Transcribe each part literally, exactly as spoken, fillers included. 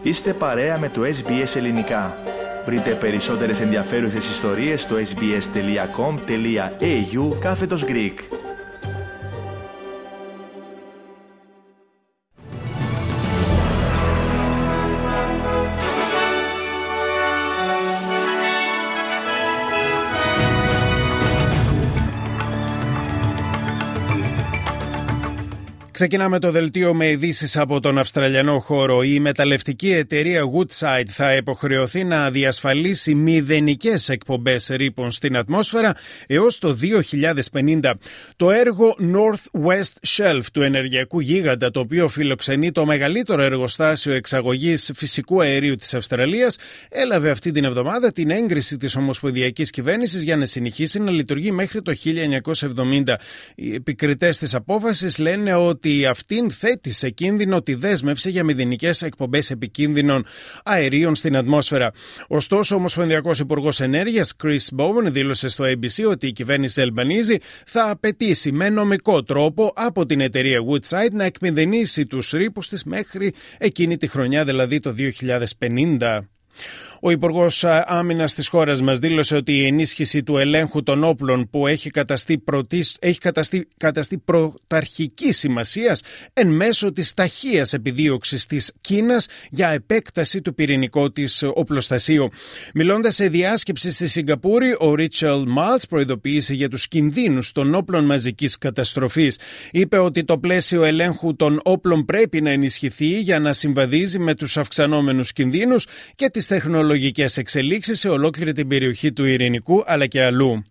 Είστε παρέα με το ες μπι ες Ελληνικά. Βρείτε περισσότερες ενδιαφέρουσες ιστορίες στο sbs.com.au κάθετος Greek. Ξεκινάμε το δελτίο με ειδήσεις από τον Αυστραλιανό χώρο. Η μεταλλευτική εταιρεία Woodside θα υποχρεωθεί να διασφαλίσει μηδενικές εκπομπές ρήπων στην ατμόσφαιρα έως το δύο χιλιάδες πενήντα. Το έργο North West Shelf του ενεργειακού γίγαντα, το οποίο φιλοξενεί το μεγαλύτερο εργοστάσιο εξαγωγής φυσικού αερίου της Αυστραλίας, έλαβε αυτή την εβδομάδα την έγκριση της ομοσπονδιακής κυβέρνησης για να συνεχίσει να λειτουργεί μέχρι το χίλια εννιακόσια εβδομήντα. Οι επικριτές της απόφασης λένε ότι ότι αυτήν θέτει σε κίνδυνο τη δέσμευση για μηδενικές εκπομπές επικίνδυνων αερίων στην ατμόσφαιρα. Ωστόσο, ο Ομοσπονδιακός Υπουργός Ενέργειας Chris Bowen δήλωσε στο έι μπι σι ότι η κυβέρνηση Αλμπανίζη θα απαιτήσει με νομικό τρόπο από την εταιρεία Woodside να εκμηδενήσει τους ρήπους της μέχρι εκείνη τη χρονιά, δηλαδή το δύο χιλιάδες πενήντα. Ο Υπουργός Άμυνας της χώρας μας δήλωσε ότι η ενίσχυση του ελέγχου των όπλων που έχει καταστεί, πρωτής, έχει καταστεί, καταστεί πρωταρχικής σημασίας εν μέσω της ταχείας επιδίωξης της Κίνας για επέκταση του πυρηνικού της οπλοστασίου. Μιλώντας σε διάσκεψη στη Σιγκαπούρη, ο Ρίτσελ Μάλτς προειδοποίησε για τους κινδύνους των όπλων μαζικής καταστροφής. Είπε ότι το πλαίσιο ελέγχου των όπλων πρέπει να ενισχυθεί για να συμβαδίζει με τους αυξανόμενους κινδύνους και τις τεχνολογίες εξελίξεις σε ολόκληρη την περιοχή του Ειρηνικού αλλά και αλλού.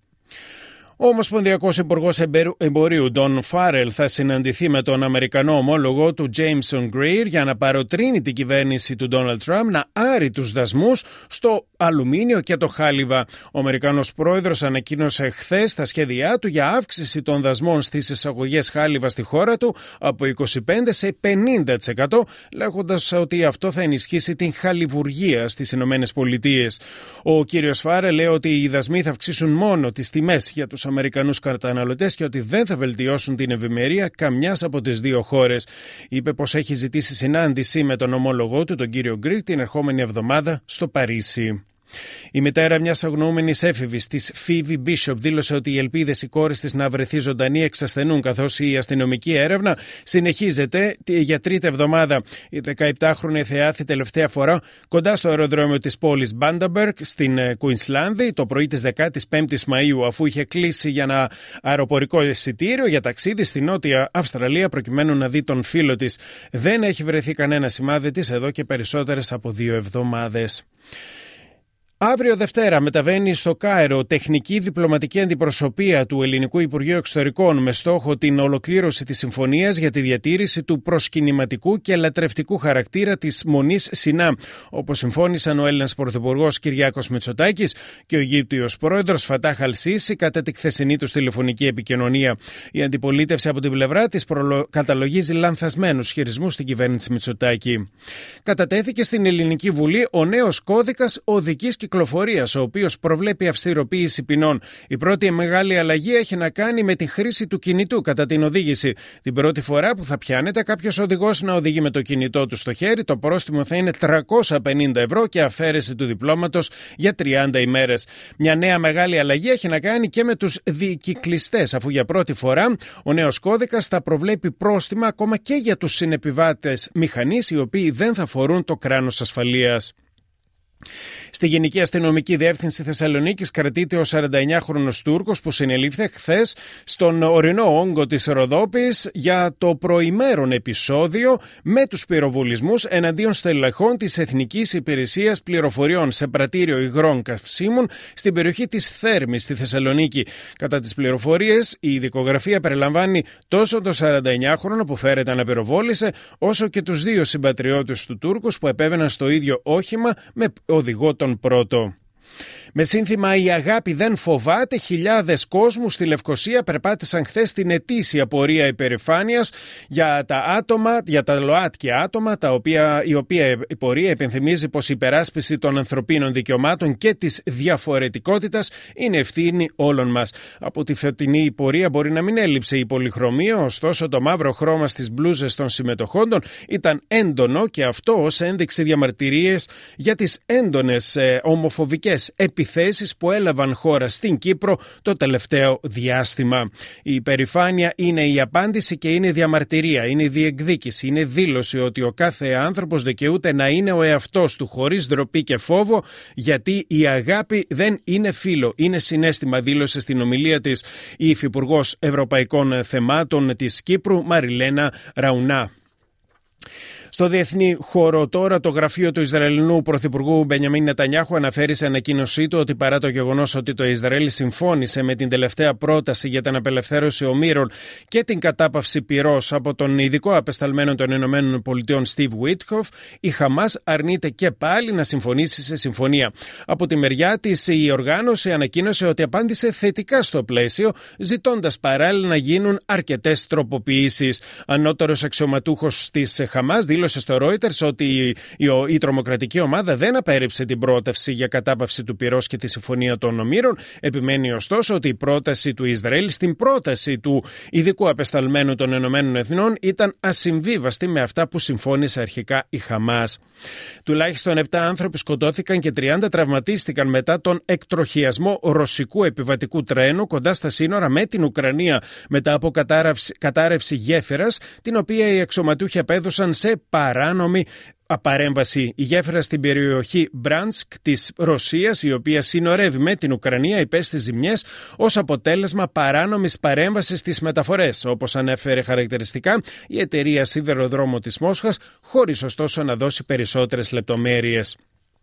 Ο Ομοσπονδιακός Υπουργός Εμπορίου Don Farrell θα συναντηθεί με τον Αμερικανό ομόλογο του Jameson Greer για να παροτρύνει την κυβέρνηση του Donald Trump να άρει τους δασμούς στο αλουμίνιο και το χάλιβα. Ο Αμερικανός πρόεδρος ανακοίνωσε χθες τα σχέδιά του για αύξηση των δασμών στις εισαγωγές χάλιβα στη χώρα του από είκοσι πέντε σε πενήντα τοις εκατό, λέγοντας ότι αυτό θα ενισχύσει την χαλιβουργία στις Ηνωμένες Πολιτείες. Ο κύριος Farrell λέει ότι οι δασμοί θα αυξήσουν μόνο τις τιμές για τους Αμερικανούς καταναλωτές και ότι δεν θα βελτιώσουν την ευημερία καμιάς από τις δύο χώρες. Είπε πως έχει ζητήσει συνάντηση με τον ομόλογό του, τον κύριο Γκρι, την ερχόμενη εβδομάδα στο Παρίσι. Η μητέρα μιας αγνοούμενης έφηβης της Phoebe Bishop δήλωσε ότι οι ελπίδες η κόρης της να βρεθεί ζωντανή εξασθενούν, καθώς η αστυνομική έρευνα συνεχίζεται για τρίτη εβδομάδα. Η δεκαεπτάχρονη θεάθη τελευταία φορά κοντά στο αεροδρόμιο της πόλης Bundaberg στην Κουινσλάνδη το πρωί της δεκαπέμπτης Μαΐου, αφού είχε κλείσει για ένα αεροπορικό εισιτήριο για ταξίδι στη Νότια Αυστραλία προκειμένου να δει τον φίλο της. Δεν έχει βρεθεί κανένα σημάδι της εδώ και περισσότερες από δύο εβδομάδες. Αύριο Δευτέρα μεταβαίνει στο Κάιρο τεχνική διπλωματική αντιπροσωπεία του Ελληνικού Υπουργείου Εξωτερικών με στόχο την ολοκλήρωση της συμφωνίας για τη διατήρηση του προσκυνηματικού και λατρευτικού χαρακτήρα της Μονής Σινά, όπως συμφώνησαν ο Έλληνας Πρωθυπουργός Κυριάκος Μητσοτάκης και ο Αιγύπτιος Πρόεδρος Φατάχ Αλ-Σίσι κατά τη χθεσινή τους τηλεφωνική επικοινωνία. Η αντιπολίτευση από την πλευρά της προλο... καταλογίζει λανθασμένους χειρισμούς στην κυβέρνηση Μητσοτάκη. Κατατέθηκε στην Ελληνική Βουλή ο νέος κώδικας οδικής κυκλοφορίας, ο οποίος προβλέπει αυστηροποίηση ποινών. Η πρώτη μεγάλη αλλαγή έχει να κάνει με τη χρήση του κινητού κατά την οδήγηση. Την πρώτη φορά που θα πιάνεται κάποιος οδηγός να οδηγεί με το κινητό του στο χέρι, το πρόστιμο θα είναι τριακόσια πενήντα ευρώ και αφαίρεση του διπλώματος για τριάντα ημέρες. Μια νέα μεγάλη αλλαγή έχει να κάνει και με τους δικυκλιστές, αφού για πρώτη φορά ο νέος κώδικας θα προβλέπει πρόστιμα ακόμα και για τους συνεπιβάτες μηχανής, οι οποίοι δεν θα φορούν το κράνος ασφαλείας. Στη Γενική Αστυνομική Διεύθυνση Θεσσαλονίκης κρατείται ο σαρανταεννιάχρονος Τούρκος που συνελήφθη χθες στον ορεινό όγκο της Ροδόπης για το προημέρον επεισόδιο με τους πυροβολισμούς εναντίον στελεχών της Εθνικής Υπηρεσίας Πληροφοριών σε πρατήριο υγρών καυσίμων στην περιοχή της Θέρμης στη Θεσσαλονίκη. Κατά τις πληροφορίες, η ειδικογραφία περιλαμβάνει τόσο το σαρανταεννιάχρονο που φέρεται να πυροβόλησε, όσο και τους δύο συμπατριώτες του Τούρκου που επέβαιναν στο ίδιο όχημα με οδηγό τον πρώτο. Με σύνθημα «Η αγάπη δεν φοβάται», χιλιάδες κόσμου στη Λευκοσία περπάτησαν χθες στην ετήσια πορεία υπερηφάνειας για τα άτομα, για τα ΛΟΑΤΚΙ άτομα, τα οποία, η οποία η πορεία υπενθυμίζει πως η υπεράσπιση των ανθρωπίνων δικαιωμάτων και της διαφορετικότητας είναι ευθύνη όλων μας. Από τη φετινή πορεία μπορεί να μην έλειψε η πολυχρωμία, ωστόσο το μαύρο χρώμα στις μπλούζες των συμμετοχόντων ήταν έντονο και αυτό ως ένδειξη διαμαρτυρίες για τις έντονες ε, ομοφοβικές επιθέσεις που έλαβαν χώρα στην Κύπρο το τελευταίο διάστημα. Η υπερηφάνεια είναι η απάντηση και είναι διαμαρτυρία, είναι διεκδίκηση, είναι δήλωση ότι ο κάθε άνθρωπος δικαιούται να είναι ο εαυτός του χωρίς ντροπή και φόβο, γιατί η αγάπη δεν είναι φύλο, είναι συναίσθημα, δήλωσε στην ομιλία της η Υφυπουργός Ευρωπαϊκών Θεμάτων της Κύπρου Μαριλένα Ραουνά. Στο διεθνή χώρο τώρα, το γραφείο του Ισραηλινού Πρωθυπουργού Μπενιαμίν Νετανιάχου αναφέρει σε ανακοίνωσή του ότι παρά το γεγονός ότι το Ισραήλ συμφώνησε με την τελευταία πρόταση για την απελευθέρωση ομήρων και την κατάπαυση πυρός από τον ειδικό απεσταλμένο των ΗΠΑ Στιβ Βίτκοφ, η Χαμάς αρνείται και πάλι να συμφωνήσει σε συμφωνία. Από τη μεριά της, η οργάνωση ανακοίνωσε ότι απάντησε θετικά στο πλαίσιο, ζητώντας παράλληλα να γίνουν αρκετές τροποποιήσεις. Ανώτερος αξιωματούχος της Χαμάς δήλωσε στο Reuters ότι η, η, η τρομοκρατική ομάδα δεν απέρριψε την πρόταση για κατάπαυση του πυρός και τη συμφωνία των ομήρων. Επιμένει ωστόσο ότι η πρόταση του Ισραήλ στην πρόταση του ειδικού απεσταλμένου των Ηνωμένων Εθνών ήταν ασυμβίβαστη με αυτά που συμφώνησε αρχικά η Χαμάς. Τουλάχιστον επτά άνθρωποι σκοτώθηκαν και τριάντα τραυματίστηκαν μετά τον εκτροχιασμό ρωσικού επιβατικού τρένου κοντά στα σύνορα με την Ουκρανία μετά από κατάρρευση, κατάρρευση γέφυρας, την οποία οι αξιωματούχοι απέδωσαν σε παράνομη παρέμβαση. Η γέφυρα στην περιοχή Μπράντσκ της Ρωσίας, η οποία συνορεύει με την Ουκρανία, υπέστη ζημιές ως αποτέλεσμα παράνομης παρέμβασης στις μεταφορές, όπως ανέφερε χαρακτηριστικά η εταιρεία Σιδηροδρόμου της Μόσχας, χωρίς ωστόσο να δώσει περισσότερες λεπτομέρειες.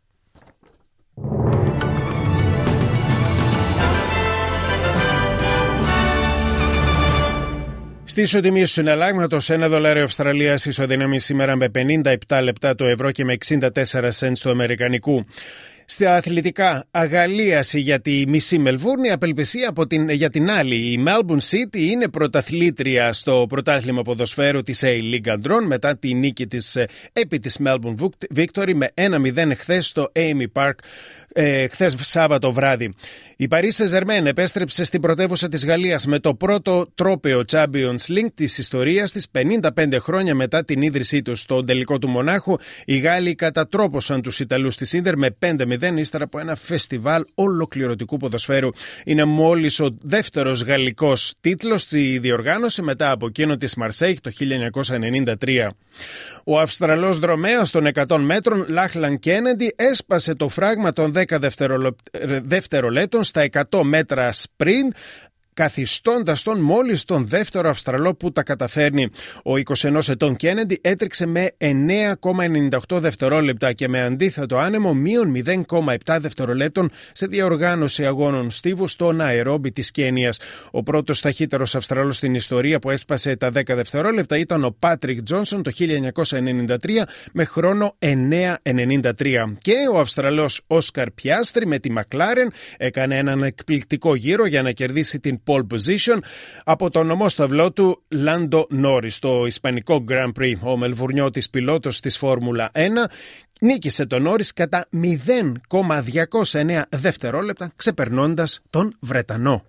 Στη ισοτιμία του συναλλάγματος, ένα δολάριο Αυστραλίας ισοδυναμεί σήμερα με πενήντα επτά λεπτά το ευρώ και με εξήντα τέσσερα σεντ του αμερικανικού. Στα αθλητικά, αγαλίαση για τη μισή Μελβούρνη, απελπισία από την, για την άλλη. Η Melbourne City είναι πρωταθλήτρια στο πρωτάθλημα ποδοσφαίρου της A-League Αντρών μετά τη νίκη της επί της Melbourne Victory με ένα μηδέν χθες στο Amy Park, ε, χθες Σάββατο βράδυ. Η Paris Saint-Germain επέστρεψε στην πρωτεύουσα της Γαλλίας με το πρώτο τρόπαιο Champions League της ιστορίας της πενήντα πέντε χρόνια μετά την ίδρυσή του. Στον τελικό του Μονάχου, οι Γάλλοι κατατρόπωσαν τους Ιταλούς της Ίντερ με πέντε μηδέν ύστερα από ένα φεστιβάλ ολοκληρωτικού ποδοσφαίρου. Είναι μόλις ο δεύτερος γαλλικός τίτλος στη διοργάνωση μετά από εκείνο της Μαρσέιγ το χίλια εννιακόσια ενενήντα τρία. Ο Αυστραλός δρομέας των εκατό μέτρων Λάχλαν Κένεντι έσπασε το φράγμα των δέκα δευτερολέπτων στα εκατό μέτρα σπριντ, καθιστώντας τον μόλις τον δεύτερο Αυστραλό που τα καταφέρνει. Ο είκοσι ενός ετών Κένεντι έτρεξε με εννέα κόμμα ενενήντα οκτώ δευτερόλεπτα και με αντίθετο άνεμο μείον μηδέν κόμμα επτά δευτερολέπτων σε διοργάνωση αγώνων στίβου στο Ναϊρόμπι της Κένιας. Ο πρώτος ταχύτερος Αυστραλός στην ιστορία που έσπασε τα δέκα δευτερόλεπτα ήταν ο Πάτρικ Τζόνσον το χίλια εννιακόσια ενενήντα τρία με χρόνο εννέα ενενήντα τρία. Και ο Αυστραλός Όσκαρ Πιάστρι με τη Μακλάρεν έκανε έναν εκπληκτικό γύρο για να κερδίσει την pole position από τον ομόσταυλό του Λάντο Νόρις στο ισπανικό Grand Prix. Ο Μελβουρνιώτης πιλότος της Φόρμουλα ένα νίκησε τον Νόρις κατά μηδέν κόμμα διακόσια εννέα δευτερόλεπτα, ξεπερνώντας τον Βρετανό.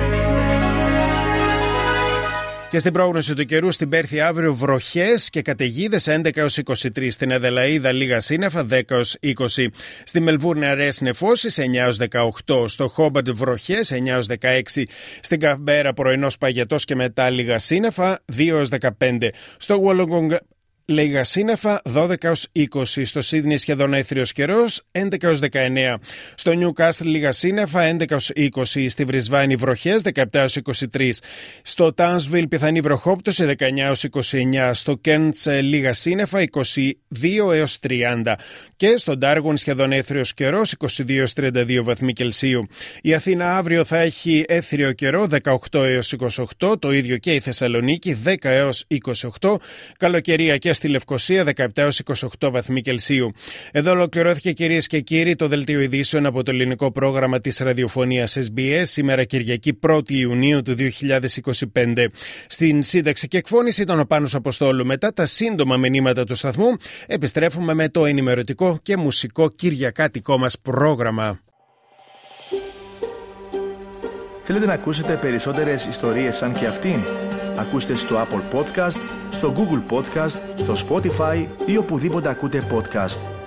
Και στην πρόγνωση του καιρού, στην Πέρθη αύριο βροχές και καταιγίδες έντεκα έως είκοσι τρία. Στην Αδελαΐδα λίγα σύννεφα δέκα έως είκοσι. Στη Μελβούρνη αραιές νεφώσεις εννέα έως δεκαοκτώ. Στο Χόμπαρντ βροχές εννέα έως δεκαέξι. Στην Καμπέρα πρωινός παγετός και μετά λίγα σύννεφα δύο έως δεκαπέντε. Στο Wollongong λίγα σύννεφα δώδεκα έως είκοσι. Στο Σίδνεϊ σχεδόν έθριος καιρός έντεκα έως δεκαεννέα. Στο Νιουκάστλ λίγα σύννεφα έντεκα έως είκοσι. Στη Βρισβάνη βροχές δεκαεπτά έως είκοσι τρία. Στο Τάουνσβιλ πιθανή βροχόπτωση δεκαεννέα έως είκοσι εννέα. Στο Κέντς λίγα σύννεφα είκοσι δύο έως τριάντα. Και στο Ντάργουν σχεδόν έθριος καιρός είκοσι δύο έως τριάντα δύο βαθμοί Κελσίου. Η Αθήνα αύριο θα έχει έθριο καιρό δεκαοκτώ έως είκοσι οκτώ. Το ίδιο και η Θεσσαλονίκη δέκα έως είκοσι οκτώ. Καλοκαιρία και στη Λευκοσία δεκαεπτά έως είκοσι οκτώ βαθμοί Κελσίου. Εδώ ολοκληρώθηκε, κυρίες και κύριοι, το δελτίο ειδήσεων από το ελληνικό πρόγραμμα της ραδιοφωνίας ες μπι ες, σήμερα Κυριακή πρώτη Ιουνίου του δύο χιλιάδες είκοσι πέντε. Στην σύνταξη και εκφώνηση ήταν ο Πάνος Αποστόλου. Μετά τα σύντομα μηνύματα του σταθμού, επιστρέφουμε με το ενημερωτικό και μουσικό κυριακάτικό μας πρόγραμμα. Θέλετε να ακούσετε περισσότερες ιστορίες σαν και αυτήν? Ακούστε στο Apple Podcast, στο Google Podcast, στο Spotify ή οπουδήποτε ακούτε podcast.